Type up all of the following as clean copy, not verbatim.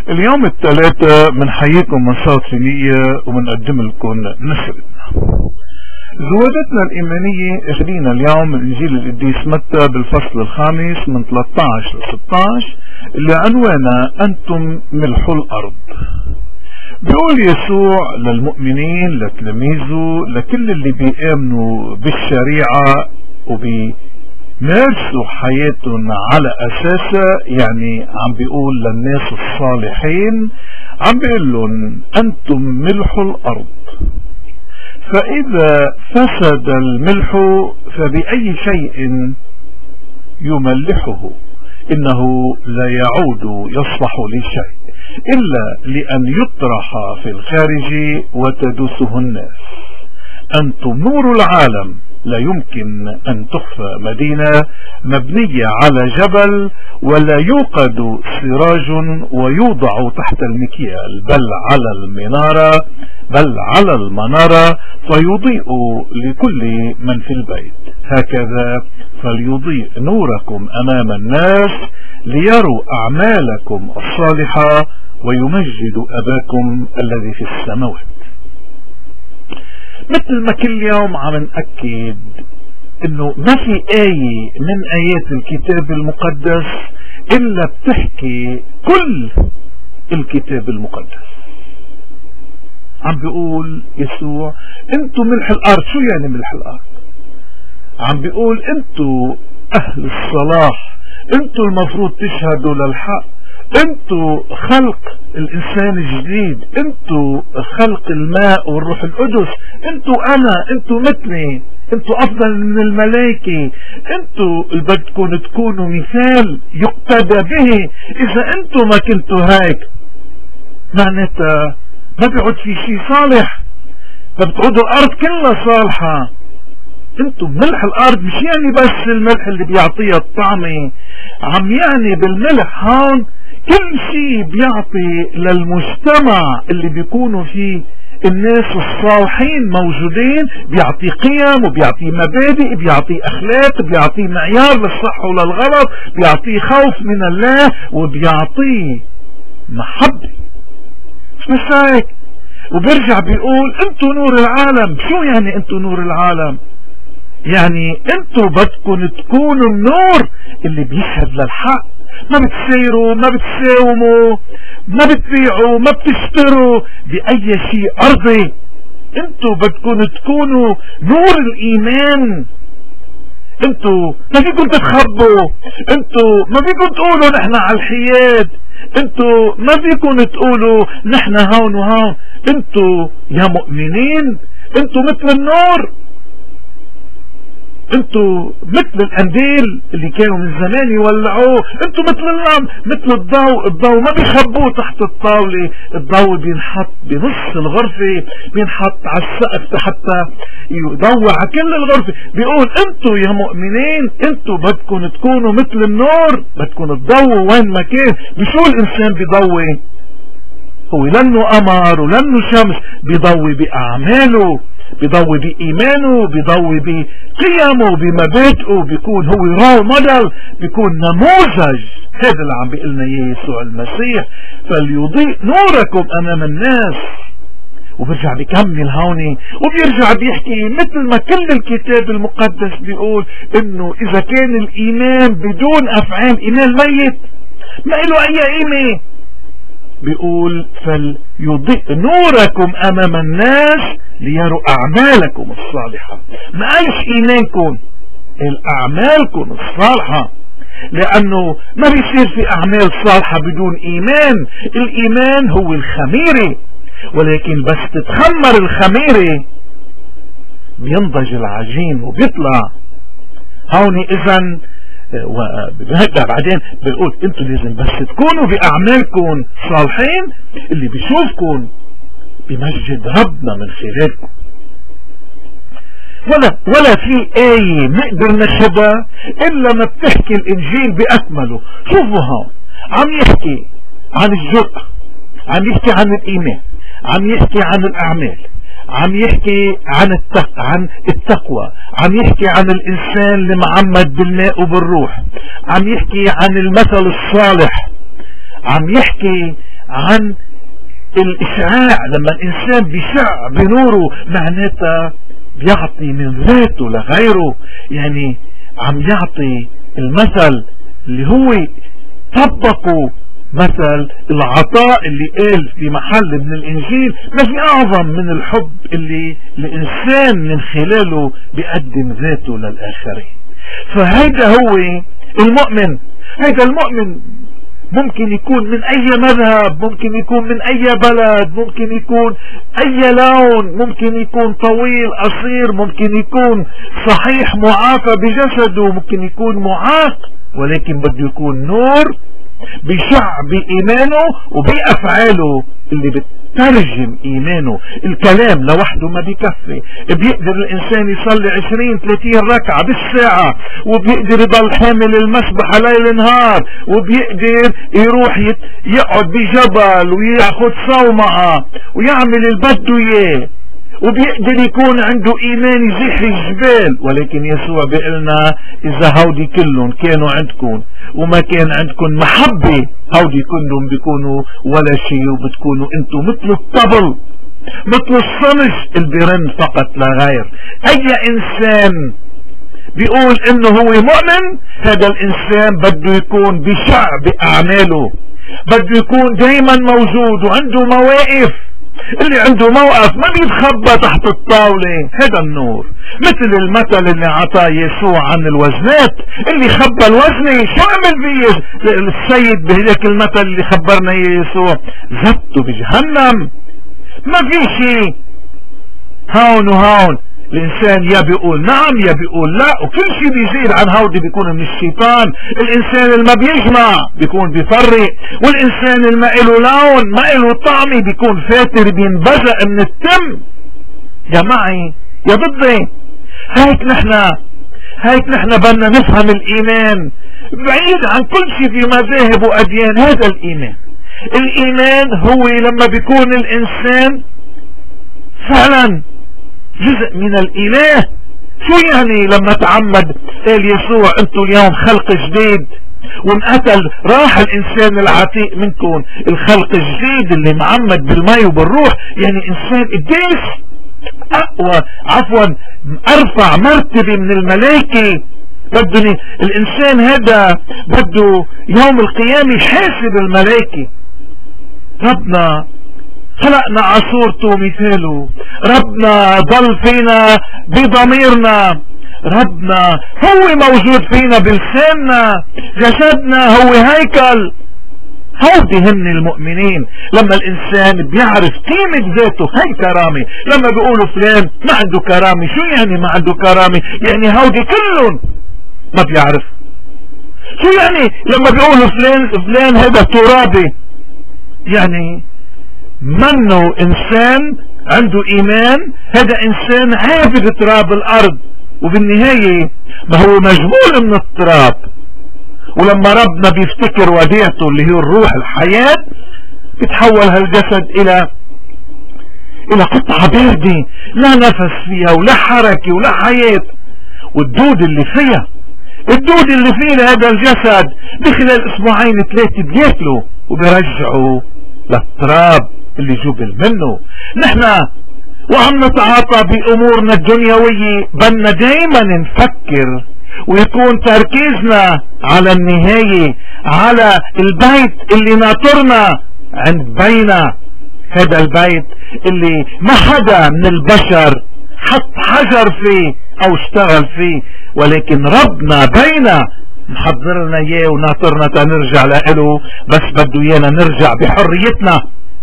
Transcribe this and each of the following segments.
اليوم الثلاثة بنحييكم من صوت فينية وبنقدم لكم نشرتنا. زوادتنا الإيمانية اخذينا اليوم من إنجيل القديس متى بالفصل الخامس من 13 ل 16 اللي عنوانه أنتم ملح الأرض. بيقول يسوع للمؤمنين، لتلاميذه، لكل اللي بيآمنوا بالشريعة وبيمارسوا حياتهم على أساسها، يعني عم بيقول للناس الصالحين، عم بيقول لهم أنتم ملح الأرض، فإذا فسد الملح فبأي شيء يملحه؟ إنه لا يعود يصلح لشيء إلا لأن يطرح في الخارج وتدوسه الناس. أنتم نور العالم، لا يمكن أن تخفى مدينة مبنية على جبل ولا يوقد سراج ويوضع تحت المكيال بل على المنارة فيضيء لكل من في البيت. هكذا فليضيء نوركم أمام الناس ليروا أعمالكم الصالحة ويمجدوا أباكم الذي في السماوات. مثل ما كل يوم عم نأكد انه ما في آية من آيات الكتاب المقدس الا بتحكي كل الكتاب المقدس. عم بيقول يسوع انتوا ملح الارض. شو يعني ملح الارض؟ عم بيقول انتوا اهل الصلاح، انتوا المفروض تشهدوا للحق، انتوا خلق الانسان الجديد، انتوا خلق الماء والروح القدس، انتوا مثلي، انتوا افضل من الملائكة، انتوا اللي بدكم تكونوا مثال يقتدى به. اذا انتوا ما كنتوا هيك معناتها ما بيعود في شيء صالح، فبتعودوا الارض كلها صالحة. انتم ملح الارض، مش يعني بس الملح اللي بيعطيها الطعمة، عم يعني بالملح هون كل شيء بيعطي للمجتمع اللي بيكونوا فيه الناس الصالحين موجودين، بيعطي قيم وبيعطي مبادئ، بيعطي اخلاق، بيعطي معيار للصح وللغلط، بيعطي خوف من الله وبيعطي محبة. مش هيك؟ وبيرجع بيقول انتوا نور العالم. شو يعني انتوا نور العالم؟ يعني انتوا بدكم تكونوا النور اللي بيشهد للحق، ما بتسيروا، ما بتساوموا، ما بتبيعوا، ما بتشتروا بأي شيء أرضي. انتوا بدكم تكونوا نور الإيمان. انتوا ما فيكم تتخبوا، انتوا ما فيكم تقولوا نحن على الحياد، انتوا ما فيكم تقولوا نحن هون وهون. انتوا يا مؤمنين انتوا مثل النور، انتوا مثل القنديل اللي كانوا من زمان يولعوه، انتوا مثل اللمب، مثل الضوء ما بيخبوه تحت الطاولة، الضوء بينحط بنص الغرفة، بينحط على السقف حتى يضوع على كل الغرفة. بيقول انتوا يا مؤمنين انتوا بدكم تكونوا مثل النور، بدكم تضووا وين ما كان. بشو الانسان بيضوي؟ هو لانه قمر ولانه شمس، بيضوي بأعماله، بيضوي بإيمانه، بيضوي بقيمه، بمبادئه، بيكون هو رول موديل، بيكون نموذج. هذا اللي عم بيقلنا اياه يسوع المسيح، فليضيء نوركم امام الناس. وبيرجع بيكمل هوني وبيرجع بيحكي مثل ما كل الكتاب المقدس بيقول انه اذا كان الايمان بدون افعال ايمان ميت ما له اي قيمة. بيقول فليضيء نوركم امام الناس ليروا اعمالكم الصالحة. ما قالش ايمانكم، الاعمالكم الصالحة، لانه ما بيصير في اعمال صالحة بدون ايمان. الايمان هو الخميرة، ولكن بس تتخمر الخميرة بينضج العجين وبيطلع. هوني اذن وبهذا بعدين بنقول انتوا لازم بس تكونوا باعمالكم صالحين، اللي بيشوفكم بمجد ربنا من خلالكم. ولا في آية نقدر نشهدها الا ما بتحكي الانجيل باكمله. شوفوا هون عم يحكي عن الجرأة، عم يحكي عن الايمان، عم يحكي عن الاعمال، عم يحكي عن التقوى، عم يحكي عن الانسان اللي معمد بالماء وبالروح، عم يحكي عن المثل الصالح، عم يحكي عن الإشعاع. لما الإنسان بيشع بنوره معناتها بيعطي من ذاته لغيره، يعني عم يعطي المثل اللي هو طبقوا مثل العطاء اللي قال في محل من الإنجيل. ما في أعظم من الحب اللي الإنسان من خلاله بيقدم ذاته للآخرين. فهذا هو المؤمن. هذا المؤمن ممكن يكون من أي مذهب، ممكن يكون من أي بلد، ممكن يكون أي لون، ممكن يكون طويل قصير، ممكن يكون صحيح معافى بجسده، ممكن يكون معاق، ولكن بده يكون نور بشع بإيمانه وبأفعاله اللي بترجم إيمانه. الكلام لوحده ما بيكفي. بيقدر الإنسان يصلي 20-30 ركعة بالساعة، وبيقدر يضل حامل المسبحة ليل نهار، وبيقدر يروح يقعد بجبل وياخد صومعة ويعمل البدو اياه، وبيقدر يكون عنده ايمان يزيح الجبال. ولكن يسوع بيقلنا اذا هودي كلهم كانوا عندكم وما كان عندكم محبة، هودي كلهم بيكونوا ولا شيء، وبتكونوا انتم مثل الطبل، مثل الصمج اللي بيرن فقط لا غير. اي انسان بيقول انه هو مؤمن، هذا الانسان بده يكون بشع باعماله، بده يكون دايما موجود وعنده مواقف. اللي عنده موقف ما بيتخبى تحت الطاولة، هذا النور. مثل المثل اللي عطاه يسوع عن الوزنات، اللي خبى الوزنة شو عمل فيه السيد بهذاك المثل اللي خبرنا يسوع؟ زبطه بجهنم. ما في شيء هون وهون. الانسان يا بيقول نعم يا بيقول لا، وكل شيء بيزيد عن هودي بيكون من الشيطان. الانسان اللي ما بيجمع بيكون بيفرق، والانسان اللي ما له لون ما له طعم بيكون فاتر بينبزق من التم. يا معي يا ضدي. هيك نحن بدنا نفهم الايمان بعيد عن كل شيء في مذاهب واديان. هذا الايمان هو لما بيكون الانسان فعلا جزء من الاله. شو يعني لما تعمد قال يسوع انتوا اليوم خلق جديد، وانقتل راح الانسان العتيق منكم، الخلق الجديد اللي معمد بالماء وبالروح. يعني انسان قديس اقوى، ارفع مرتبة من الملائكة. بدني الانسان هذا بده يوم القيامة يحاسب الملائكة. ربنا خلقنا على صورته ومثاله، ربنا ضل فينا بضميرنا، ربنا هو موجود فينا بلساننا، جسدنا هو هيكل. هودي هن المؤمنين. لما الانسان بيعرف قيمة ذاته هي كرامة. لما بيقولوا فلان ما عنده كرامة، شو يعني ما عنده كرامة؟ يعني هودي كلهم ما بيعرف. شو يعني لما بيقولوا فلان هذا ترابي؟ يعني منه انسان عنده ايمان، هذا انسان عابد تراب الارض، وبالنهاية ما هو مجبول من التراب. ولما ربنا بيفتكر وديعته اللي هي الروح الحياة، بتحول هالجسد الى قطعة باردة لا نفس فيها ولا حركة ولا حياة. والدود اللي فيها هذا الجسد بخلال 2-3 بياكلوا وبيرجعوا للتراب اللي جبل منه. نحن وعم نتعاطى بأمورنا الدنيوية بدنا دايما نفكر ويكون تركيزنا على النهاية، على البيت اللي ناطرنا عند بينا. هذا البيت اللي ما حدا من البشر حط حجر فيه او اشتغل فيه، ولكن ربنا بينا محضرنا اياه وناطرنا تنرجع له. بس بده ايانا نرجع بحريتنا،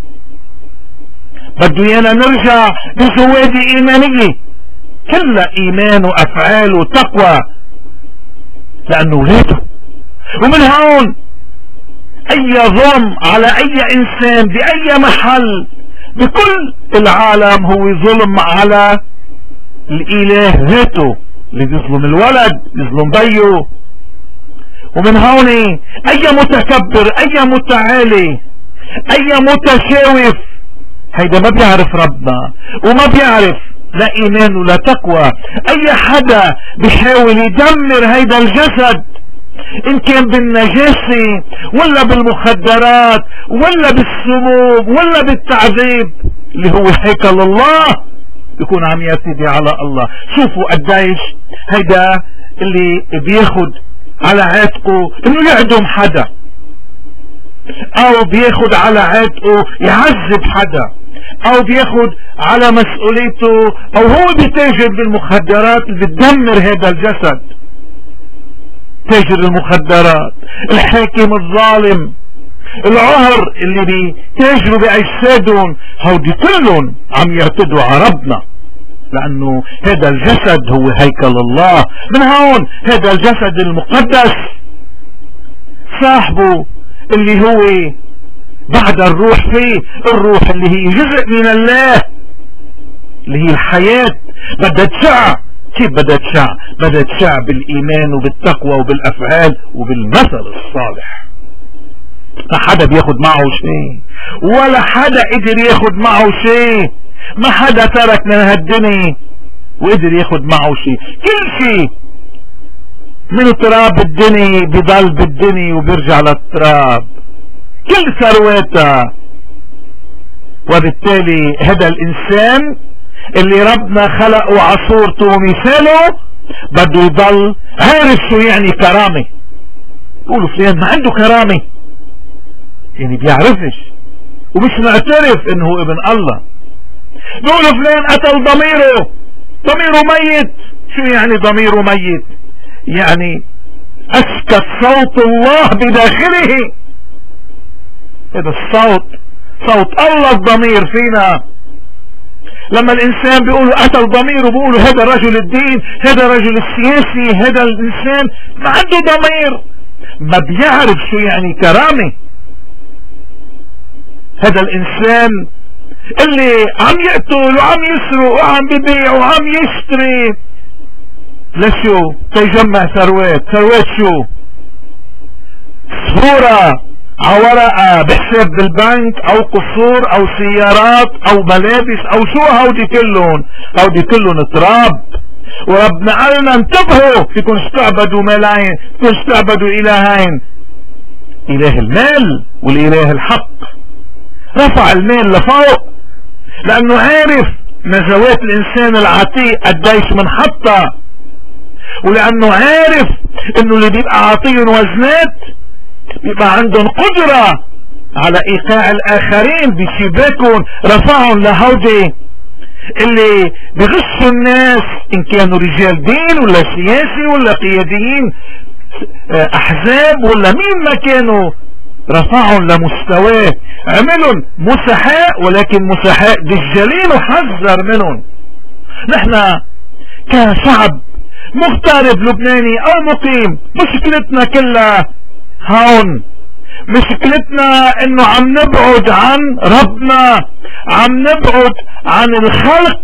بده ايانا نرجع بزوادة ايمانية كلها ايمان وافعال وتقوى، لانه ولاده. ومن هون اي ظلم على اي انسان باي محل بكل العالم هو ظلم على الاله ذاته، اللي بيظلم الولد بيظلم بيه. ومن هون اي متكبر، اي متعالي، اي متشاوف، هيدا ما بيعرف ربنا وما بيعرف لا ايمان ولا تقوى. اي حدا بيحاول يدمر هيدا الجسد ان كان بالنجاسة ولا بالمخدرات ولا بالسموم ولا بالتعذيب اللي هو هيكل الله، يكون عم يعتدي على الله. شوفوا قديش هيدا اللي بياخد على عاتقه انه يعدم حدا، او بياخد على عاتقه يعذب حدا، او بياخد على مسؤوليته، او هو بيتاجر بالمخدرات اللي بتدمر هذا الجسد. تاجر المخدرات، الحاكم الظالم، العهر اللي بيتاجروا باجسادهم، هودي كلهم عم يعتدوا على ربنا، لانه هذا الجسد هو هيكل الله. من هون هذا الجسد المقدس صاحبه اللي هو بعد الروح فيه، الروح اللي هي جزء من الله اللي هي الحياة، بدها تشع. كيف بدها تشع؟ بدها تشع بالايمان وبالتقوى وبالافعال وبالمثل الصالح. ما حدا بياخد معه شيء، ولا حدا قدر ياخد معه شيء. ما حدا ترك من هالدنيا وقدر ياخد معه شيء. كل شيء من تراب الدنيا بيضل بالدنيا وبيرجع للتراب، كل ثرواتها. وبالتالي هذا الانسان اللي ربنا خلقه على صورته ومثاله بده يضل عارف شو يعني كرامة. يقولوا فلان ما عنده كرامة، يعني بيعرفش ومش معترف انه هو ابن الله. بيقولوا فلان قتل ضميره ميت. شو يعني ضميره ميت؟ يعني اسكت صوت الله بداخله. هذا الصوت صوت الله الضمير فينا. لما الانسان بيقولوا قتل ضميره بيقولوا هذا رجل الدين، هذا رجل السياسي، هذا الانسان ما عنده ضمير، ما بيعرف شو يعني كرامة. هذا الانسان اللي عم يقتل وعم يسرق وعم بيبيع وعم يشتري لشو؟ تيجمع ثروات شو؟ صورة ورقة بحساب بالبنك او قصور او سيارات او ملابس او شو. هودي كلهم تراب. وربنا قالنا انتبهوا، فيكم استعبدوا ملايين، فيكم استعبدوا الهين، اله المال والاله الحق. رفع المال لفوق لانه عارف نزوات الانسان العتيق قديش منحطة، ولانه عارف انه اللي بيبقى عاطيهم وزنات بيبقى عندهم قدرة على ايقاع الاخرين بشباكهم. رفعهم لهودي اللي بغشوا الناس، ان كانوا رجال دين ولا سياسي ولا قياديين احزاب ولا مين ما كانوا، رفعهم لمستواه. عملهم مسحاء، ولكن مسحاء دجالين وحذر منهم. نحن كشعب مغترب لبناني او مقيم مشكلتنا كلها هون. مشكلتنا انه عم نبعد عن ربنا، عم نبعد عن الخلق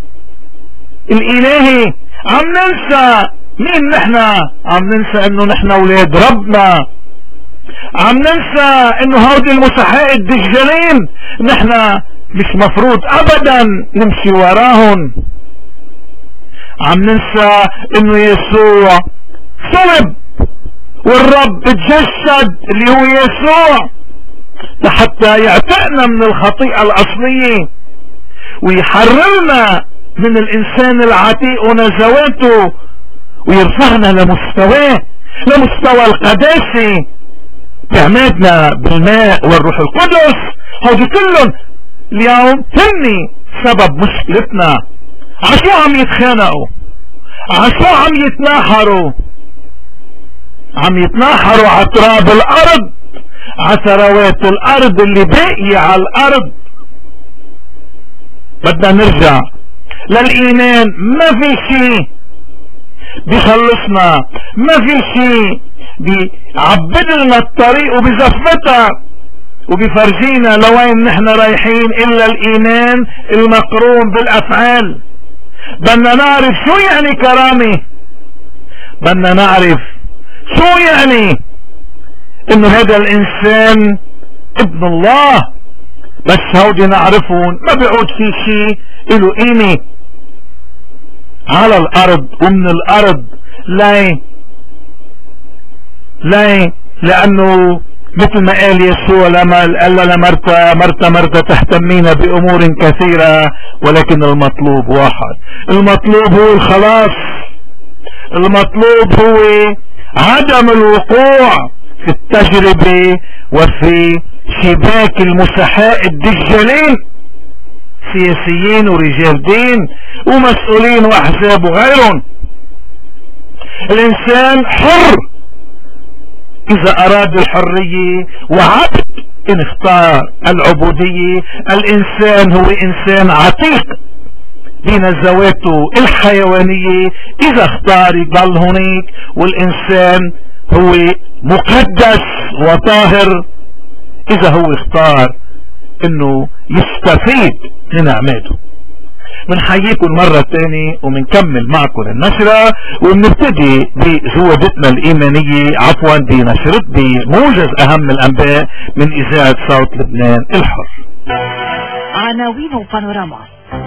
الالهي، عم ننسى مين نحن، عم ننسى انه نحن اولاد ربنا، عم ننسى انه هودي المسحاء الدجالين نحن مش مفروض ابدا نمشي وراهم. عم ننسى انه يسوع صلب والرب تجسد اللي هو يسوع لحتى يعتقنا من الخطيئة الأصلية ويحررنا من الإنسان العتيق ونزواته ويرفعنا لمستواه، لمستوى القداسة بعمادنا بالماء والروح القدس. هذه كلهم اليوم تني سبب مشكلتنا. عشو عم يتخانقوا؟ عشو عم يتناحروا؟ عم يتناحروا على تراب الارض، على ثروات الارض اللي باقية على الارض. بدنا نرجع للايمان. ما في شيء بيخلصنا، ما في شيء بيعبد لنا الطريق وبزفتها وبيفرجينا لوين نحن رايحين الا الايمان المقرون بالافعال. بدنا نعرف شو يعني كرامة، بدنا نعرف شو يعني انه هذا الانسان ابن الله. بس هودي نعرفون ما بيعود في شيء له قيمة على الارض ومن الارض لا ليه؟ لانه مثل ما قال يسوع لما قال لنا مرتا تهتمين بامور كثيرة، ولكن المطلوب واحد. المطلوب هو الخلاص، المطلوب هو عدم الوقوع في التجربة وفي شباك المسحاء الدجالين، سياسيين ورجال دين ومسؤولين واحزاب وغيرهم. الانسان حر اذا اراد الحرية وعبد ان اختار العبودية. الانسان هو انسان عتيق بنزواته الحيوانية اذا اختار يضل هناك، والانسان هو مقدس وطاهر اذا هو اختار انه يستفيد من اعماله. بنحييكم مرة تاني وبنكمل معكم النشرة، وبنبتدي بزودتنا الإيمانية بموجز أهم الأنباء من إذاعة صوت لبنان الحر. عناوين بانوراما.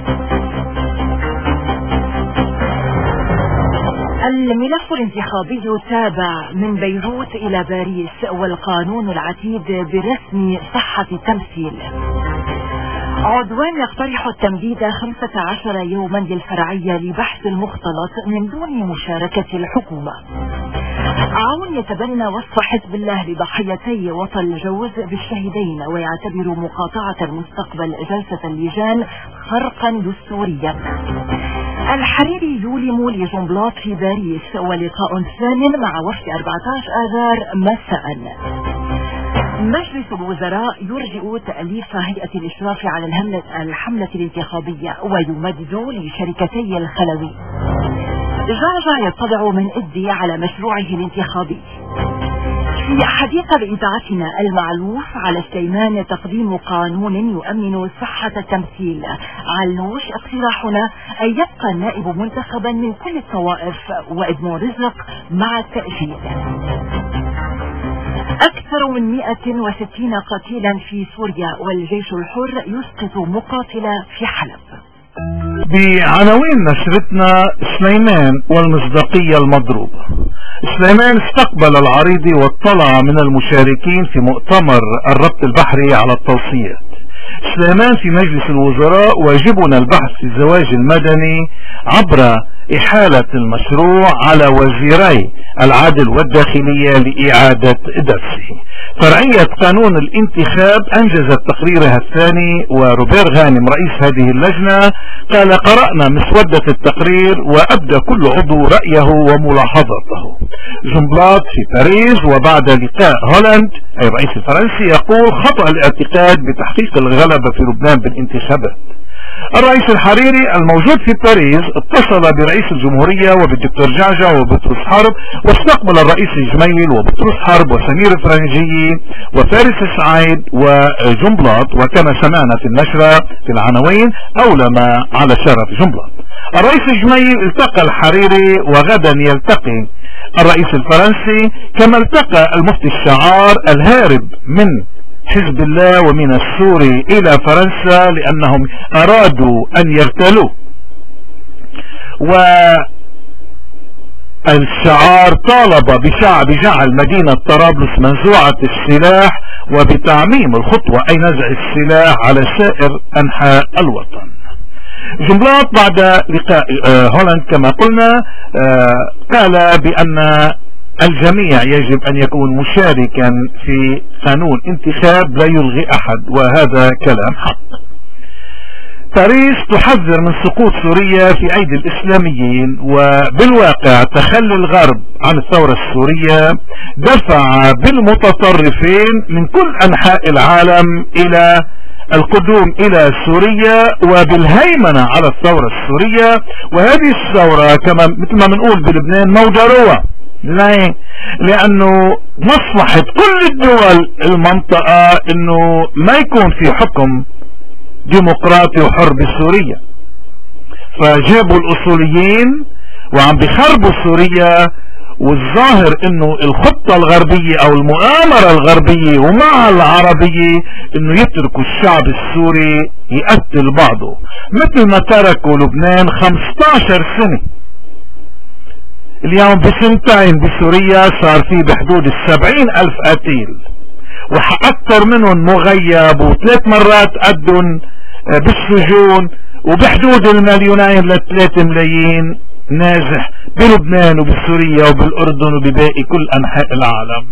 الملف الانتخابي تابع من بيروت إلى باريس، والقانون العتيد برسم صحة التمثيل. عضوان يقترح التمديد 15 يوما للفرعية لبحث المختلط من دون مشاركة الحكومة. عون يتبنى وصف حزب الله لضحيتي وطن الجوز بالشهيدين، ويعتبر مقاطعة المستقبل جلسة اللجان خرقا دستوريا. الحريري يولم لجنبلاط في باريس، ولقاء ثان مع وفد 14 آذار مساء. مجلس الوزراء يرجئ تأليف هيئة الإشراف على الحملة الانتخابية، ويمدد لشركتي الخلوي. جعجع يطلع من إدي على مشروعه الانتخابي. في حديث بإذاعتنا المعلوف على سليمان تقديم قانون يؤمن صحة التمثيل. علوش اقتراحنا أن يبقى النائب منتخبا من كل الطوائف، وابن رزق مع التأجيل. أكثر من 160 قتيلا في سوريا، والجيش الحر يسقط مقاتلا في حلب. بعناوين نشرتنا سليمان والمصداقية المضروبة. سليمان استقبل العريض واطلع من المشاركين في مؤتمر الربط البحري على التوصيات. سليمان في مجلس الوزراء: واجبنا البحث في الزواج المدني عبر إحالة المشروع على وزيري العدل والداخلية لإعادة درسه. فرعية قانون الانتخاب أنجزت تقريرها الثاني، وروبير غانم رئيس هذه اللجنة قال: قرأنا مسودة التقرير وأبدى كل عضو رأيه وملاحظاته. جنبلاط في باريس وبعد لقاء هولاند أي الرئيس الفرنسي يقول: خطأ الاعتقاد بتحقيق الغلبة في لبنان بالانتخابات. الرئيس الحريري الموجود في باريس اتصل برئيس الجمهورية وبالدكتور جعجع وبطرس حرب، واستقبل الرئيس جميل وبطرس حرب وسمير فرنجي وفارس سعيد وجنبلاط، وكما سمعنا في النشرة في العناوين أولم على شرف جنبلاط. الرئيس جميل التقى الحريري، وغدا يلتقي الرئيس الفرنسي، كما التقى المفتي الشعار الهارب من حزب الله ومن السوري إلى فرنسا لأنهم أرادوا أن يغتالوا. والشعار طالب بجعل مدينة طرابلس منزوعة السلاح وبتعميم الخطوة أي نزع السلاح على سائر أنحاء الوطن. جنبلاط بعد لقاء هولاند كما قلنا قال بأن الجميع يجب أن يكون مشاركا في قانون انتخاب لا يلغي أحد، وهذا كلام حق. باريس تحذر من سقوط سوريا في أيدي الإسلاميين، وبالواقع تخلي الغرب عن الثورة السورية دفع بالمتطرفين من كل أنحاء العالم إلى القدوم إلى سوريا وبالهيمنة على الثورة السورية. وهذه الثورة كما مثل ما بنقول بلبنان موجة روى. ليه؟ لأنه مصلحة كل الدول المنطقة إنه ما يكون في حكم ديمقراطي وحر بسوريا، فجابوا الأصوليين وعم بيخربوا سوريا. والظاهر إنه الخطة الغربية أو المؤامرة الغربية ومع العربية إنه يتركوا الشعب السوري يقتل بعضه، مثل ما تركوا لبنان 15 سنة اليوم بسنتين بسوريا صار في بحدود 70,000 قتيل، وأكثر منهم مغيب، وثلاث مرات قدهم بالسجون، وبحدود 2,000,000 ل3 ملايين نازح بلبنان وبسوريا وبالأردن وبباقي كل أنحاء العالم.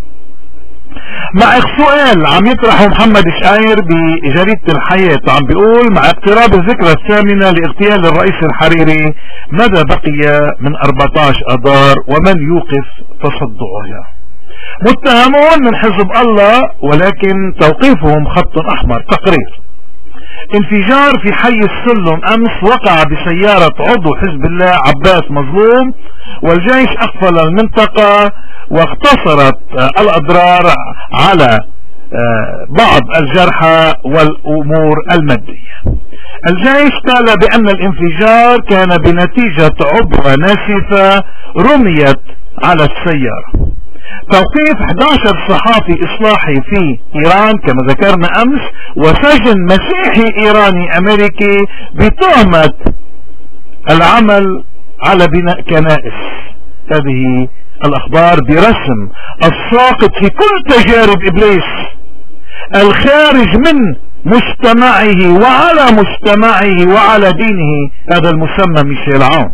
مع سؤال عم يطرحه محمد شقاير بجريدة الحياة، عم بيقول: مع اقتراب الذكرى الثامنة لاغتيال الرئيس الحريري، ماذا بقي من 14 أذار ومن يوقف تصدعها؟ متهمون من حزب الله ولكن توقيفهم خط أحمر. تقرير: انفجار في حي السلم امس وقع بسيارة عضو حزب الله عباس مظلوم، والجيش اقفل المنطقة واقتصرت الاضرار على بعض الجرحى والامور المادية. الجيش قال بان الانفجار كان بنتيجة عبوة ناسفة رميت على السيارة. توقيف 11 صحافي اصلاحي في ايران كما ذكرنا امس، وسجن مسيحي ايراني امريكي بتهمة العمل على بناء كنائس. هذه الاخبار برسم الساقط في كل تجارب ابليس الخارج من مجتمعه وعلى مجتمعه وعلى دينه، هذا المسمى ميشيل عون.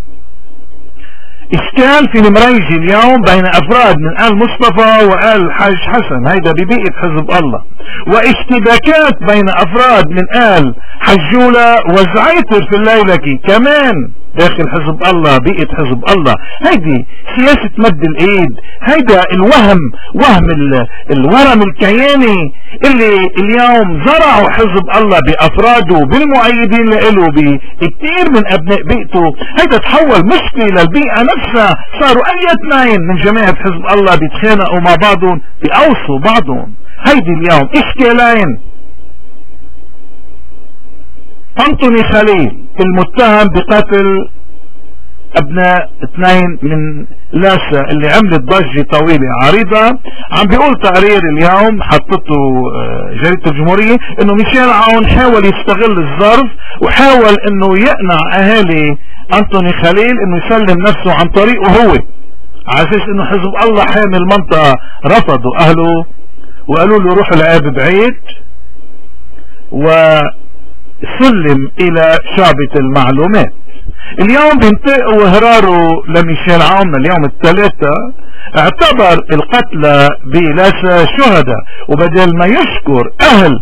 اشكال في المريج اليوم بين افراد من آل مصطفى وآل الحاج حسن، هيدا ببيئة حزب الله، واشتباكات بين افراد من آل حجولة وزعيتر في الليلكي كمان داخل حزب الله، بيئة حزب الله. هيدي سياسة مد الايد، هيدا الوهم، وهم الورم الكياني اللي اليوم زرعوا حزب الله بافراده بالمؤيدين له بكثير من ابناء بيئته. هيدا تحول مشكلة للبيئة نفسها، صاروا اي اثنين من جماعة حزب الله بيتخانقوا مع بعضهم، بيقوصوا بعضهم. هيدي اليوم اشكالين. أنطوني خليل المتهم بقتل ابناء 2 من لاسا اللي عملت ضجة طويلة عريضة، عم بيقول تقرير اليوم حطته جريدة الجمهورية انه ميشيل عون حاول يستغل الظرف وحاول انه يقنع اهالي أنطوني خليل انه يسلم نفسه عن طريقه هو، على اساس انه حزب الله حامي المنطقة. رفضوا اهله وقالوا له روح العاب بعيد، وسلم الى شعبة المعلومات. اليوم بينطق وهراره لميشيل عون اليوم الثلاثة، اعتبر القتلى بلاسا شهداء، وبدل ما يشكر اهل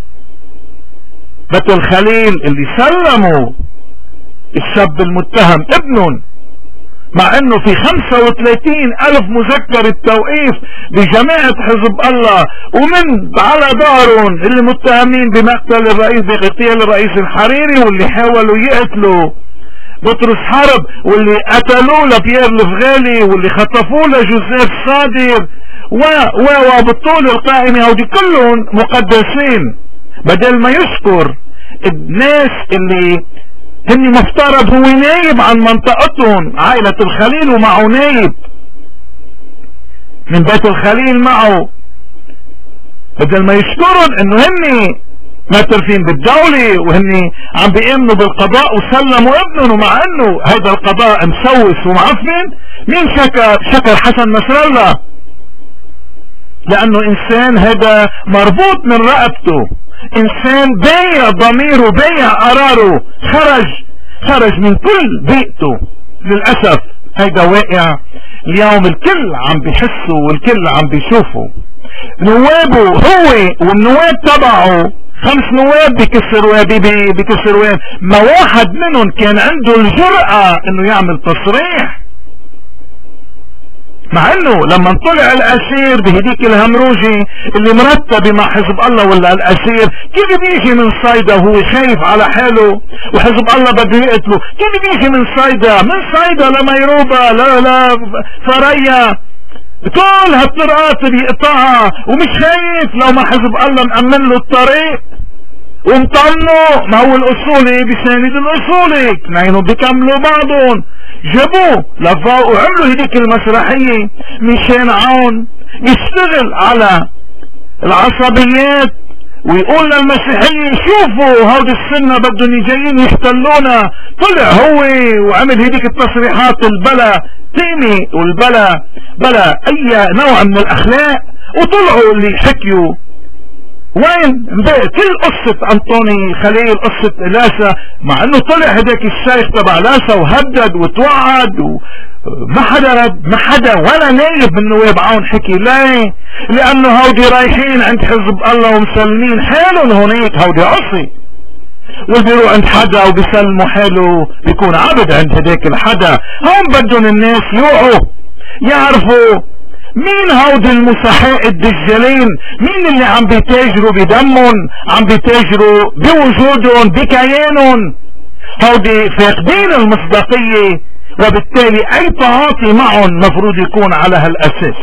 بيت الخليل اللي سلموا الشاب المتهم ابنهم، مع انه في 35,000 مذكرة توقيف بجماعة حزب الله، ومن على دارهم اللي متهمين بمقتل الرئيس، باغتيال الرئيس الحريري، واللي حاولوا يقتلوا بطرس حرب، واللي قتلوه لبيير الفغالي، واللي خطفوه لجوزيف صادر، وبالطول القائمة هودي كلهم مقدسين. بدل ما يشكر الناس اللي هني مفترض هو نايب عن منطقتهم، عائلة الخليل ومعه نايب من بيت الخليل معه، بدل ما يشكرهم انه هني معترفين بالدولة وهني عم بيأمنوا بالقضاء وسلموا ابنهم، ومع انه هذا القضاء مسوس ومعفن. مين شكر حسن نصر الله، لانه انسان هذا مربوط من رقبته، انسان بايع ضميره، بايع قراره، خرج من كل بيئته. للأسف هيدا واقع اليوم، الكل عم بيحسه والكل عم بيشوفه. نوابه هو والنواب تبعه 5 نواب بكسروان، ما واحد منهم كان عنده الجرأة انه يعمل تصريح، مع انه لما طلع الاسير بهديك الهمروجي اللي مرتبه مع حزب الله، ولا الاسير كيف بيجي من صيدا وهو خايف على حاله وحزب الله بده يقتله؟ كيف بيجي من صيدا لميروبا لا فريا، كل هالطرقات بيقطعها ومش خايف لو ما حزب الله مأمن له الطريق ومطمنه. ما هو الاصولي بيساند الاصولي، اثنينهم بيكملوا بعضهم. جابوه لفوق وعملوا هديك المسرحية ميشيل عون يشتغل على العصبيات ويقول للمسيحيين شوفوا هودي السنة بدهم جايين يحتلونا. طلع هو وعمل هيديك التصريحات البلا تيمي والبلا اي نوع من الاخلاق، وطلعوا اللي حكيوا وين كل قصة انطوني خليل، قصة لاسا، مع انه طلع هداك الشيخ تبع لاسا وهدد وتوعد وما حدا رد، ما حدا ولا نايب من نواب عون حكي. ليه؟ لانه هودي رايحين عند حزب الله ومسلمين حالهم هونيك، هودي عصي، وبيروح عند حدا وبيسلموا حاله بيكون عبد عند هداك الحدا. هون بدهم الناس يوعوا يعرفوا مين هودي المسحاء الدجالين، مين اللي عم بيتاجروا بدمهم، عم بيتاجروا بوجودهم بكيانهم. هودي فاقدين المصداقية، وبالتالي اي تعاطي معهم مفروض يكون على هالاساس.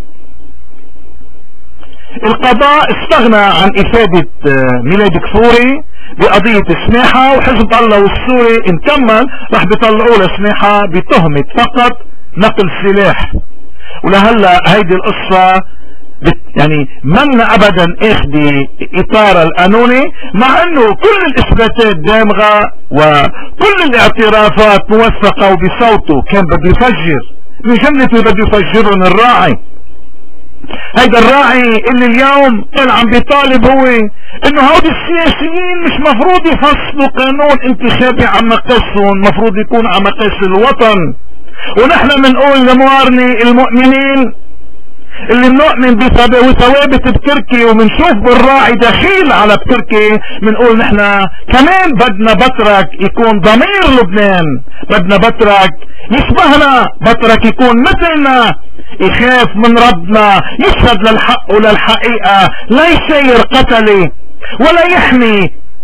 القضاء استغنى عن افادة ميلاد كفوري بقضية سماحة، وحزب الله والسوري ان كمل رح بيطلعوا له سماحة بتهمة فقط نقل سلاح. ولهلا هيدي القصة يعني من ابدا اخدي اطار القانوني، مع انه كل الاثباتات دامغة وكل الاعترافات موثقة، وبصوته كان بده يفجر من جملة اللي بده يفجرهم الراعي. هيدا الراعي اللي اليوم كان عم بيطالب هو انه هودي السياسيين مش مفروض يفصلوا قانون انتخابي عن مقاسهم، مفروض يكون عن مقاس الوطن. ونحن بنقول لموارني المؤمنين اللي بنؤمن بثوابت بتركي وبنشوف بالراعي دخيل على بتركي، بنقول نحن كمان بدنا بطرك يكون ضمير لبنان، بدنا بطرك يشبهنا، بطرك يكون مثلنا، يخاف من ربنا، يشهد للحق وللحقيقة، لا يسير قتلي ولا يحمي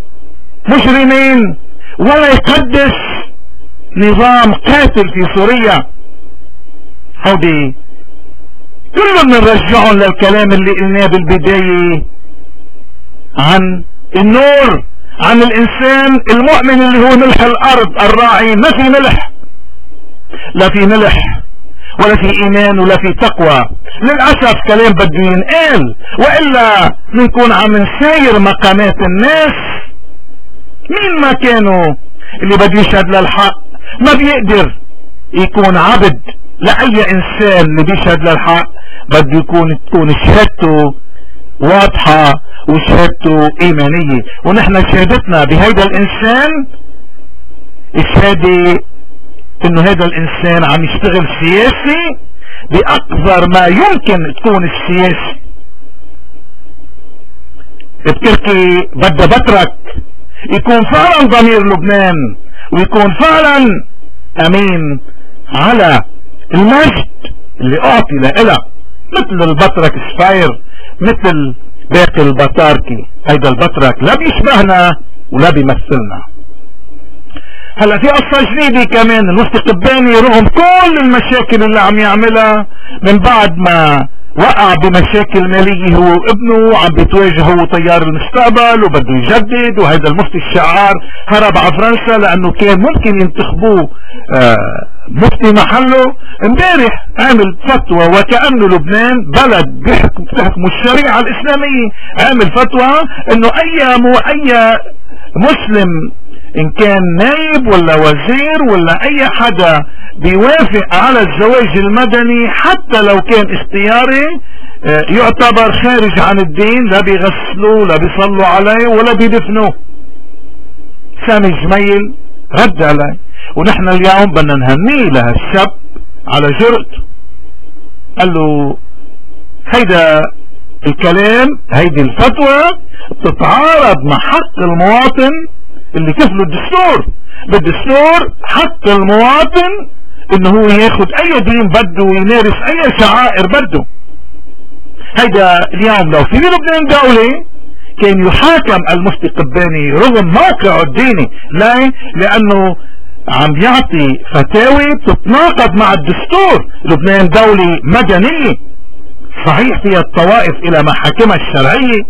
مجرمين ولا يقدس نظام قاتل في سوريا. هودي كلهم نرجعهم للكلام اللي قلناه بالبداية عن النور، عن الانسان المؤمن اللي هو ملح الارض الراعي. ما في ملح، لا في ملح ولا في ايمان ولا في تقوى. للاسف كلام بده ينقال، والا نكون عم نساير مقامات الناس. مين ما كانوا اللي بده يشهد للحق ما بيقدر يكون عبد لأي انسان اللي بيشهد للحق، بده تكون شهادته واضحة وشهادته ايمانية. ونحن شهادتنا بهيدا الانسان الشهادة انه هذا الانسان عم يشتغل سياسي باقذر ما يمكن تكون السياسي. بتركي بدها بترك يكون فعلا ضمير لبنان، ويكون فعلا امين على المجد اللي اعطي لها، مثل البطرك سفاير، مثل باقي البطاركي. هيدا البطرك لا بيشبهنا ولا بيمثلنا. هلا في قصة جديدة كمان، المفتي قباني رغم كل المشاكل اللي عم يعملها من بعد ما وقع بمشاكل مالية هو وابنه، عم بيتواجه هو طيار المستقبل وبده يجدد، وهذا المفتي الشعار هرب على فرنسا لانه كان ممكن ينتخبوه مفتي محله. امبارح عمل فتوى وكأنه لبنان بلد بيحكم الشريعة الاسلامية، عمل فتوى انه اي مسلم ان كان نائب ولا وزير ولا اي حدا بيوافق على الزواج المدني حتى لو كان اختياري يعتبر خارج عن الدين، لا بيغسلوه لا بيصلوا عليه ولا بيدفنوه. سامي جميل رد عليه، ونحن اليوم بدنا نهنيه لهالشاب على جرأته. قال له هيدا الكلام، هيدي الفتوى بتتعارض مع حق المواطن اللي كفله الدستور. بالدستور حق المواطن انه هو ياخد اي دين بده ويمارس اي شعائر بده. هيدا اليوم لو في لبنان دولة كان يحاكم المفتي قباني رغم موقعه الديني. ليه؟ لانه عم يعطي فتاوي تتناقض مع الدستور. لبنان دولة مدنية صحيح فيها الطوائف الى محاكمها الشرعية،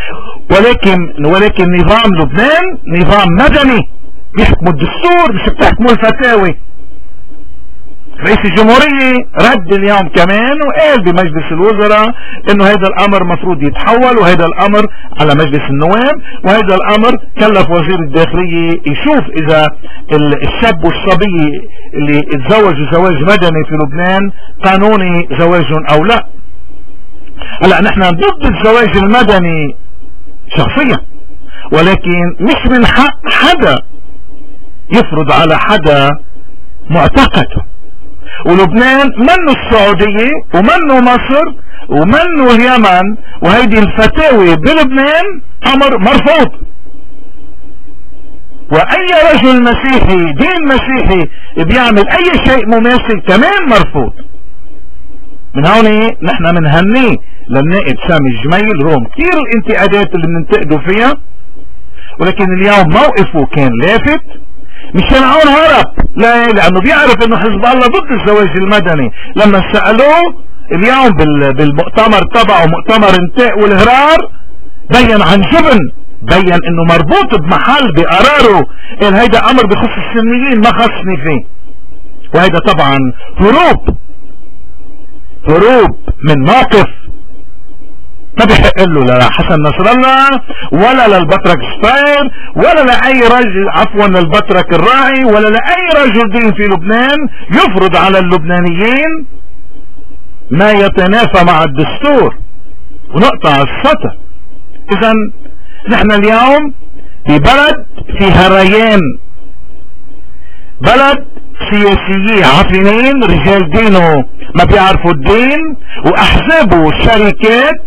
ولكن نظام لبنان نظام مدني بيحكموا الدستور مش بتحكموا الفتاوي. رئيس الجمهورية رد اليوم كمان وقال بمجلس الوزراء انه هذا الامر مفروض يتحول، وهذا الامر على مجلس النواب، وهذا الامر كلف وزير الداخلية يشوف اذا الشاب والصبية اللي اتزوجوا زواج مدني في لبنان قانوني زواجهم او لا. هلا نحن ضد الزواج المدني شخصيا، ولكن مش من حق حدا يفرض على حدا معتقده. ولبنان منه السعودية ومنه مصر ومنه اليمن، وهيدي الفتاوي بلبنان امر مرفوض. واي رجل مسيحي دين مسيحي بيعمل اي شيء مماثل كمان مرفوض. من هون نحن منهنيه للنائب سامي الجميل رغم كثير الانتقادات اللي بننتقدوا فيها، ولكن اليوم موقفه كان لافت، مشان هون هرب. لا، لانه بيعرف انه حزب الله ضد الزواج المدني. لما سألوه اليوم بالمؤتمر تبعه مؤتمر انتاء والهرار بين عن جبن، بين انه مربوط بمحل بقراره، قال هيدا امر بخص السنيين ما خصني فيه. وهيدا طبعا هروب من موقف ما بيحق له لا حسن نصر الله ولا للبطرك ستاير ولا لأي رجل، عفوا للبطرك الراعي، ولا لأي رجل دين في لبنان يفرض على اللبنانيين ما يتنافى مع الدستور ونقطع السطر. اذا نحن اليوم ببلد في هريان، بلد سياسيين عفنين رجال دينه ما بيعرفوا الدين، واحزابه شركات،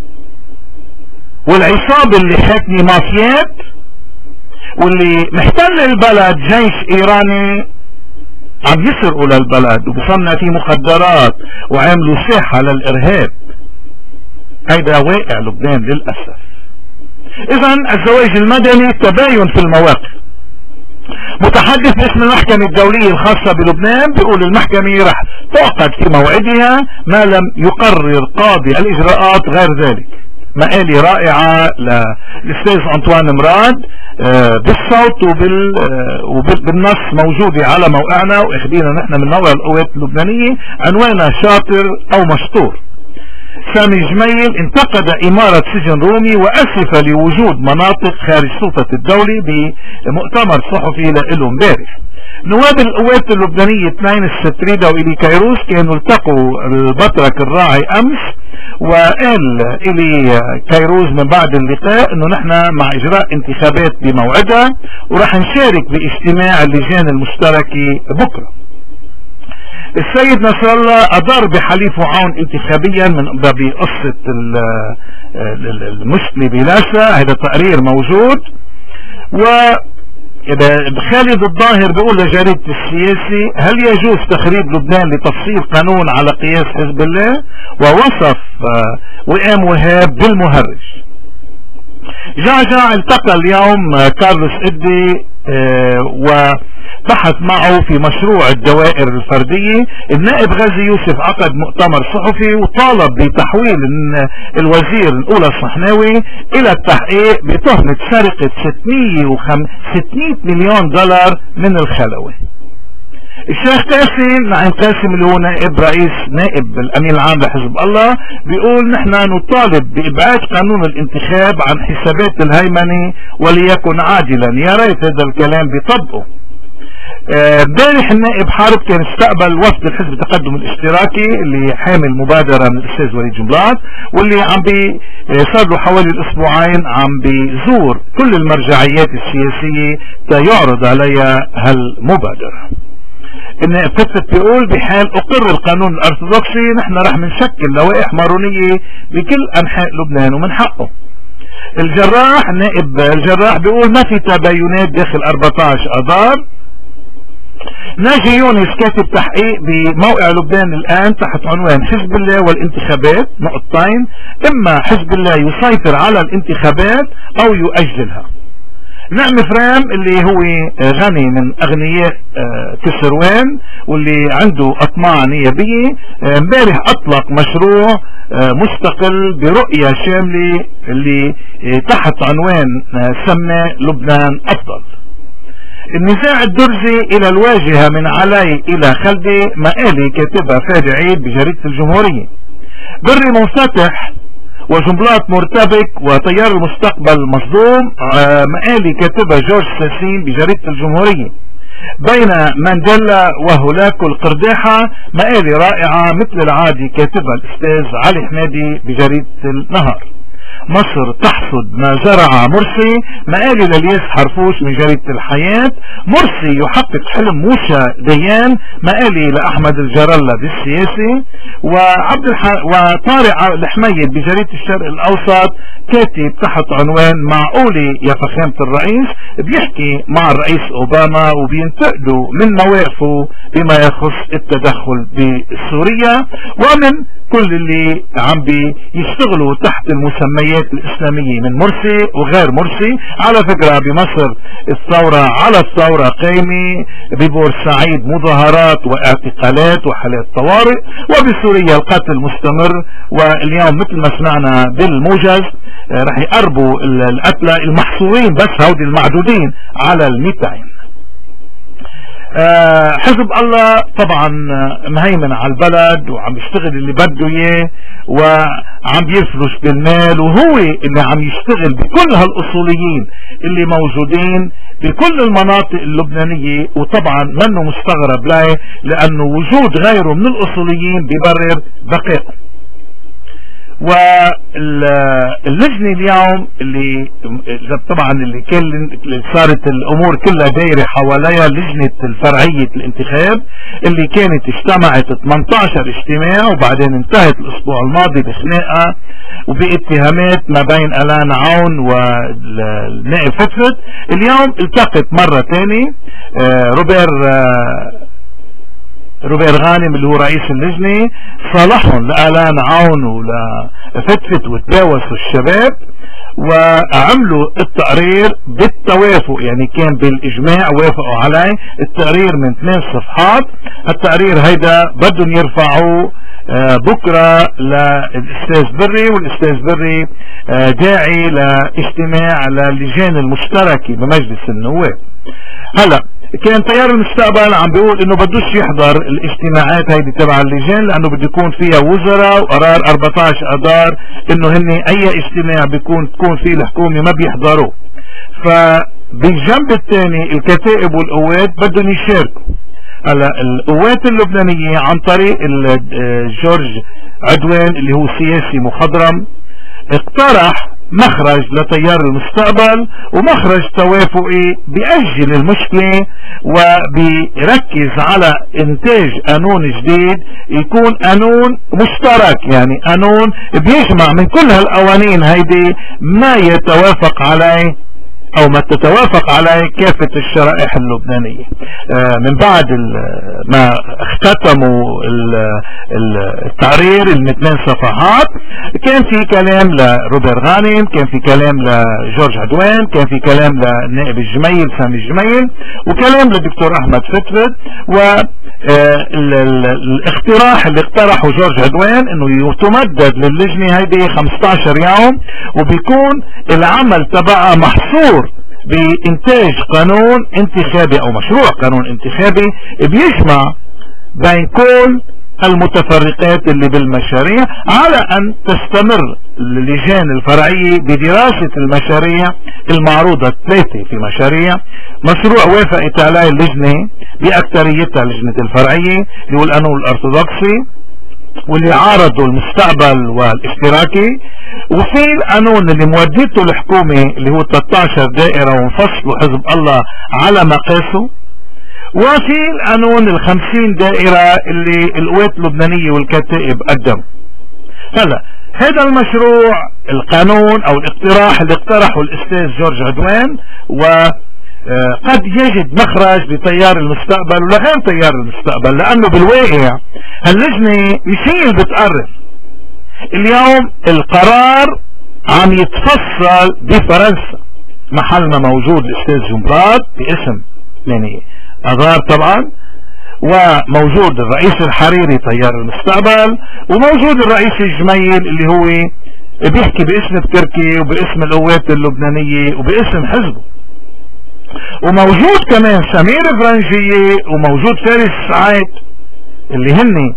والعصابة اللي حاكمة مافيات، واللي محتل البلد جيش ايراني عم يسرقوا للبلد وبصنع فيه مخدرات وعملوا ساحة للارهاب. هيدا واقع لبنان للأسف. اذا الزواج المدني تباين في المواقف. متحدث باسم المحكمة الدولية الخاصة بلبنان بيقول المحكمة رح تعقد في موعدها ما لم يقرر قاضي الاجراءات غير ذلك. مقالة رائعة للأستاذ أنطوان مراد بالصوت وبالنص موجودة على موقعنا واخدينا نحن من موقع القوات اللبنانية، عنوانها شاطر او مشطور. سامي جميل انتقد إمارة سجن رومي وأسف لوجود مناطق خارج سلطة الدولة بمؤتمر صحفي له امبارح. نواب القوات اللبنانية 2 الستريدة وإلي كيروس كانوا التقوا البطرك الراعي أمس، وقال إلي كيروس من بعد اللقاء انه نحن مع اجراء انتخابات بموعدها ورح نشارك باجتماع اللجان المشتركة بكرة. السيد نصر الله أدار بحليفه عون انتخابيا من بقصة المشكلة بلاسا. هذا تقرير موجود. خالد الظاهر بيقول لجريدة السياسي هل يجوز تخريب لبنان لتفصيل قانون على قياس حزب الله، ووصف وئام وهاب بالمهرج. جعجع التقى اليوم كارلوس إدي وبحث معه في مشروع الدوائر الفردية. النائب غازي يوسف عقد مؤتمر صحفي وطالب بتحويل الوزير الأولى الصحناوي إلى التحقيق بتهمة سرقة 600 مليون دولار من الخلوة. الشيخ قاسم نعيم قاسم اللي هو نائب الأمين العام لحزب الله بيقول نحن نطالب بإبعاد قانون الانتخاب عن حسابات الهيمنة وليكن عادلا. يا ريت هذا الكلام بيطبقه. امبارح النائب حارب كان استقبل وفد الحزب التقدم الاشتراكي اللي حامل مبادرة من الأستاذ وليد جنبلاط، واللي صار له حوالي الأسبوعين عم بيزور كل المرجعيات السياسية تيعرض عليها هالمبادرة. النائب فتت بيقول بحال أقر القانون الأرثوذكسي نحن رح نشكل لوائح مارونية بكل أنحاء لبنان ومن حقه. النائب الجراح بيقول ما في تباينات داخل 14 أذار. ناجي يونس كاتب تحقيق بموقع لبنان الآن تحت عنوان حزب الله والانتخابات نقطتين، إما حزب الله يسيطر على الانتخابات أو يؤجلها. نعم فرام اللي هو غني من أغنياء كسروان واللي عنده أطماع نيابية امبارح أطلق مشروع مستقل برؤية شاملة اللي تحت عنوان سمى لبنان أفضل. النزاع الدرزي الى الواجهة من علي الى خلدي، مقالي كاتبها فادي عيد بجريدة الجمهورية. بري منفتح وجملات مرتبك وتيار المستقبل مصدوم، مقالي كاتبها جورج ساسين بجريدة الجمهورية. بين مانديلا وهولاكو القرداحة، مقالي رائعة مثل العادي كاتبها الأستاذ علي حمادي بجريدة النهار. مصر تحصد ما زرع مرسي، مقالي للياس حرفوش من جريدة الحياة. مرسي يحقق حلم موسى ديان، مقالي لأحمد الجرلة بالسياسي. وطارق الحميد بجريدة الشرق الأوسط كاتب تحت عنوان معقولي يا فخامة الرئيس، بيحكي مع الرئيس أوباما وبينتقدوا من مواقفه بما يخص التدخل بسوريا ومن كل اللي عم بيشتغلوا تحت المسميات الإسلامية من مرسي وغير مرسي. على فكرة بمصر الثورة على الثورة قايمة، ببورسعيد مظاهرات واعتقالات وحالات طوارئ، وبسوريا القتل مستمر. واليوم مثل ما سمعنا بالموجز رح يقربوا القتلى المحصورين بس هودي المعدودين على 200. حزب الله طبعا مهيمن على البلد وعم يشتغل اللي بده اياه وعم بيفرش بالمال، وهو اللي عم يشتغل بكل هالاصوليين اللي موجودين بكل المناطق اللبنانية. وطبعا منه مستغرب ليه، لانه وجود غيره من الاصوليين بيبرر بقائه. واللجنة اليوم اللي طبعا اللي صارت الامور كلها دايرة حواليها، لجنة الفرعية الانتخاب اللي كانت اجتمعت 18 اجتماع وبعدين انتهت الاسبوع الماضي بخناقة وباتهامات ما بين الان عون والنائب فتفت. اليوم التقت مرة تاني روبير غانم اللي هو رئيس اللجنة، صالحهم لآلان عون ولفتفت وتباوسوا الشباب وعملوا التقرير بالتوافق، يعني كان بالإجماع وافقوا عليه. التقرير من 2 صفحات. التقرير هيدا بدهم يرفعوه بكرة للأستاذ بري، والأستاذ بري داعي لاجتماع للجان المشتركة بمجلس النواب. هلا كان تيار المستقبل عم بيقول انه بدوش يحضر الاجتماعات هيدي تبع اللجان لانه بده يكون فيها وزراء وقرار 14 اذار انه هن اي اجتماع تكون فيه الحكومة ما بيحضروا. فبالجنب الثاني الكتائب والقوات بدهم يشاركوا. هلا القوات اللبنانية عن طريق جورج عدوان اللي هو سياسي مخضرم اقترح مخرج لتيار المستقبل ومخرج توافقي بيأجل المشكلة وبيركز على انتاج قانون جديد يكون قانون مشترك، يعني قانون بيجمع من كل هالقوانين هيدي ما يتوافق عليه او ما تتوافق عليه كافة الشرائح اللبنانية. من بعد ما اختتموا التقرير من 2 صفحات كان في كلام لروبير غانم، كان في كلام لجورج عدوان، كان في كلام للنائب الجميل سامي الجميل، وكلام للدكتور احمد فتفت. والاقتراح اللي اقترحه جورج عدوان انه تمدد للجنة هيدي 15 يوم وبيكون العمل تبعها محصور بإنتاج قانون انتخابي أو مشروع قانون انتخابي بيجمع بين كل المتفرقات اللي بالمشاريع، على أن تستمر اللجان الفرعية بدراسة المشاريع المعروضة 3 في مشاريع. مشروع وافقت عليه اللجنة بأكثريتها لجنة الفرعية اللي هو القانون الأرثوذكسي واللي عارضوا المستقبل والاشتراكي، وفي القانون اللي موديته الحكومة اللي هو 13 دائرة وانفصلوا حزب الله على مقاسه، وفي القانون 50 دائرة اللي القوات اللبنانية والكتائب قدموا. هلا هذا المشروع القانون او الاقتراح اللي اقترحه الاستاذ جورج عدوان قد يجد مخرج لتيار المستقبل ولغير تيار المستقبل، لانه بالواقع هاللجنة مش هي اللي بتقرر. اليوم القرار عم يتفصل بفرنسا، محلنا موجود الاستاذ جمبرات باسم يعني اذار طبعا، وموجود الرئيس الحريري تيار المستقبل، وموجود الرئيس الجميل اللي هو بيحكي باسم تركي وباسم القوات اللبنانية وباسم حزبه. وموجود كمان سمير فرنجية وموجود فارس سعيد اللي هن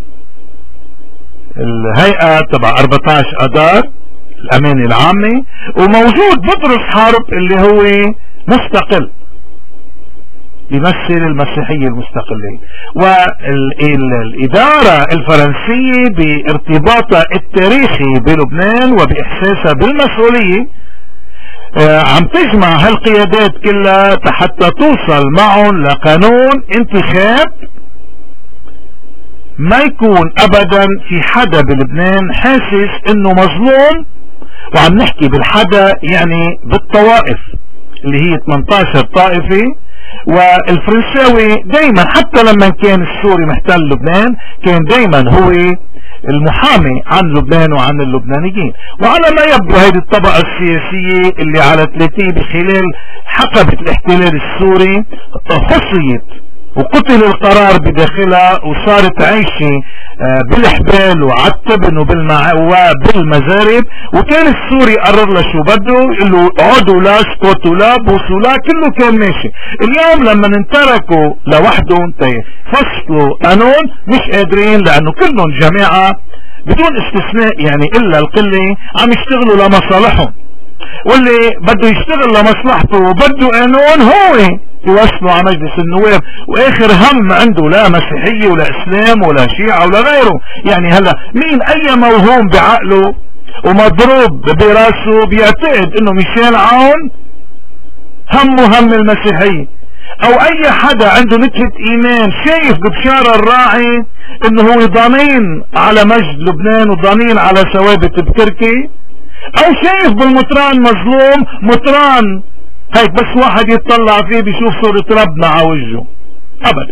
الهيئة تبع 14 اذار الامانة العامة، وموجود بطرس حرب اللي هو مستقل يمثل المسيحية المستقلة. والإدارة الفرنسية بارتباطها التاريخي بلبنان وبإحساسها بالمسؤولية عم تجمع هالقيادات كلها حتى توصل معهم لقانون انتخاب ما يكون ابدا في حدا بلبنان حاسس انه مظلوم، وعم نحكي بالحدا يعني بالطوائف اللي هي 18 طائفة. والفرنساوي دايما حتى لما كان السوري محتل لبنان كان دايما هو المحامي عن لبنان وعن اللبنانيين. وعلى ما يبدو هذه الطبقة السياسية اللي على 30 بخلال حقبة الاحتلال السوري خصيت وقتل القرار بداخلها وصارت عايشة بالحبال وعالتبن وبالمزارب، وكان السوري قرر له شو بده، يقول له اقعدوا لا اسكتوا لا بوسوا لا، كله كان ماشي. اليوم لما انتركوا لوحدهم فصلوا قانون مش قادرين، لانه كلهم جماعة بدون استثناء يعني الا القلة عم يشتغلوا لمصالحهم، واللي بده يشتغل لمصلحته وبده قانون هو يوصلوا على مجلس النواب، واخر هم عنده لا مسيحية ولا اسلام ولا شيعة ولا غيره. يعني هلا مين اي موهوم بعقله ومضروب براسه بيعتقد انه ميشيل عون همه هم المسيحية، او اي حدا عنده نكهة ايمان شايف ببشار الراعي انه هو ضامن على مجد لبنان وضامن على ثوابت بتركي، او شايف بالمطران مظلوم مطران هيك بس واحد يتطلع فيه بيشوف صورة ربنا على وجهه. ابدا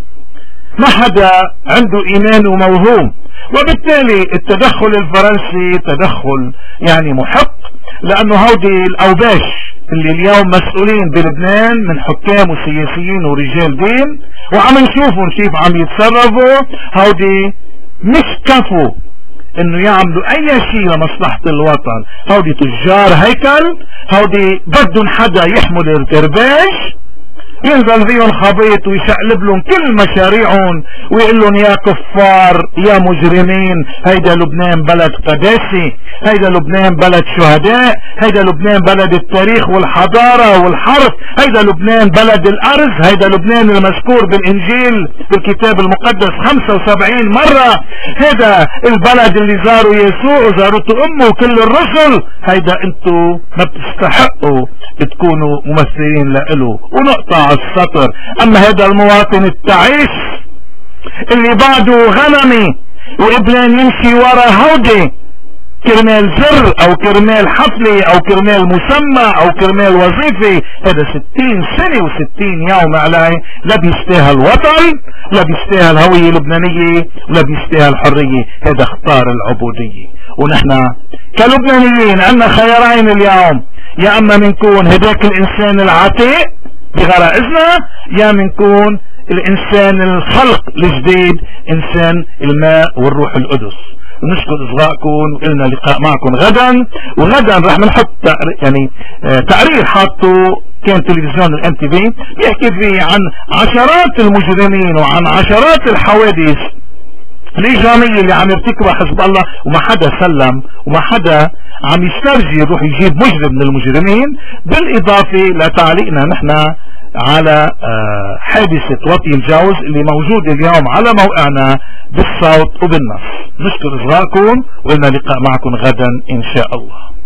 ما حدا عنده ايمان وموهوم. وبالتالي التدخل الفرنسي تدخل يعني محق، لانه هودي الاوباش اللي اليوم مسؤولين بلبنان من حكام وسياسيين ورجال دين وعم نشوفهم كيف عم يتصرفوا، هودي مش كفوا انه يعملوا اي شيء لمصلحة الوطن، هودي تجار هيكل، هودي بدهم حدا يحمل الكرباج ينزل فيهم خبيط ويشقلب لهم كل مشاريعهم ويقول لهم يا كفار يا مجرمين، هيدا لبنان بلد قداسي، هيدا لبنان بلد شهداء، هيدا لبنان بلد التاريخ والحضارة والحرف، هيدا لبنان بلد الارز، هيدا لبنان المذكور بالانجيل بالكتاب المقدس 75 مرة، هيدا البلد اللي زاروا يسوع وزارته امه وكل الرسل، هيدا انتو ما بتستحقوا تكونوا ممثلين لإله. ونقطع السطر. اما هذا المواطن التعيس اللي بعده غنمي وقبلان يمشي ورا هودي كرمال زر او كرمال حفلة او كرمال مسمى او كرمال وظيفة، هذا 60 سنة و60 يوم عليه لا بيستاهل وطن، لا بيستاهل هوية لبنانية، ولا بيستاهل حرية، هذا اختار العبودية. ونحن كلبنانيين عندنا خيارين اليوم، يا اما منكون هداك الانسان العتيق بغرائزنا، يا منكون الانسان الخلق الجديد انسان الماء والروح القدس. ونشكر اصغائكم وقلنا لقاء معكم غدا. وغدا رح نحط يعني تقرير حاطه كان تلفزيون الام تي في بيحكي فيه عن عشرات المجرمين وعن عشرات الحوادث الإجرامية اللي عم يرتكبها حزب الله، وما حدا سلم وما حدا عم يسترجي يروح يجيب مجرم من المجرمين. بالإضافة لتعليقنا نحن على حادثة وطي الجوز اللي موجودة اليوم على موقعنا بالصوت وبالنص. نشكر إصغائكم وإلنا لقاء معكم غدا إن شاء الله.